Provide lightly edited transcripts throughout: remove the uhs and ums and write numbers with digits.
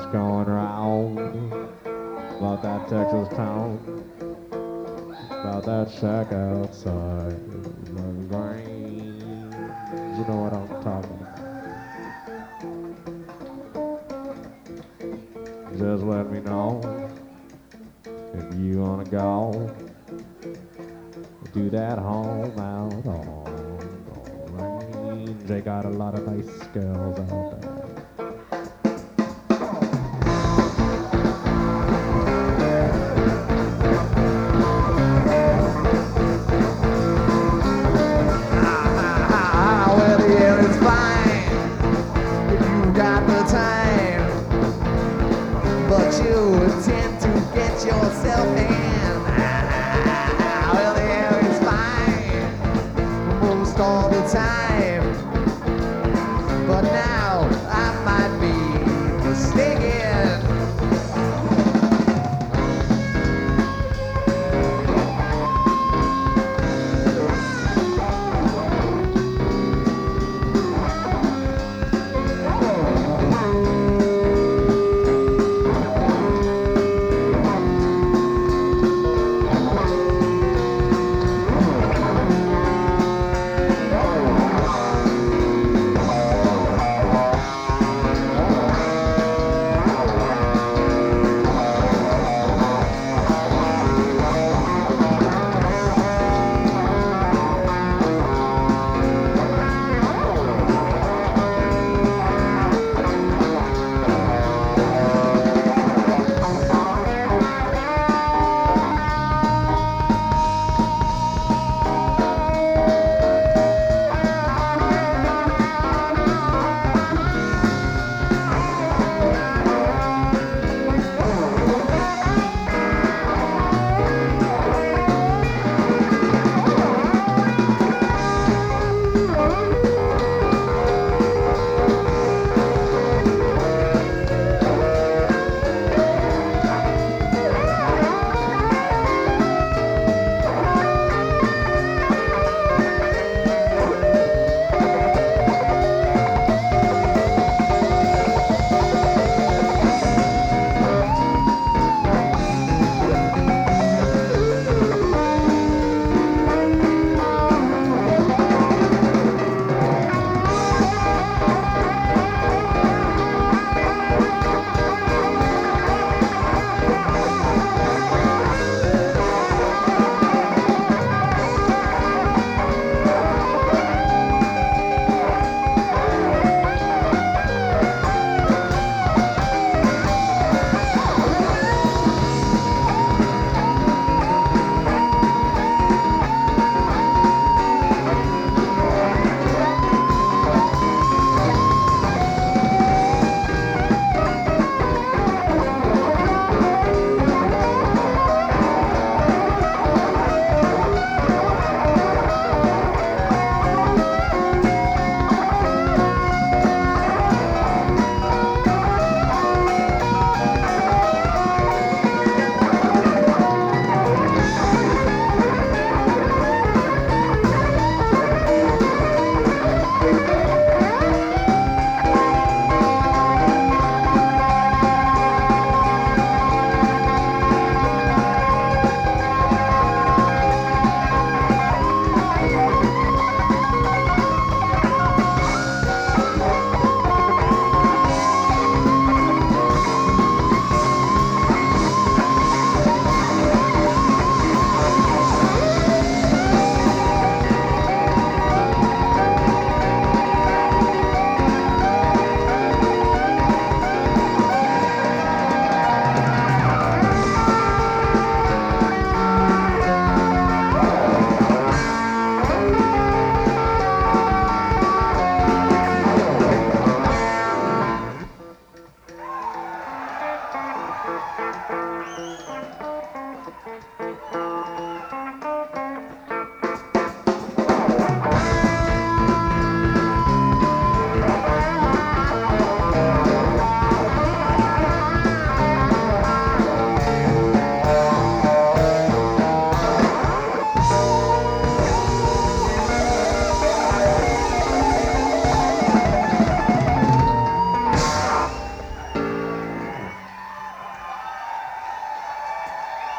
going round about that Texas town, about that shack outside the Grange. You know what I'm talking about. Just let me know if you wanna go do that home out on the range. They got a lot of nice girls out there. Well, the air is fine if you got the time, but you tend to get yourself in. Well, the air is fine most all the time, but now I might be mistaken.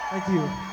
Thank you.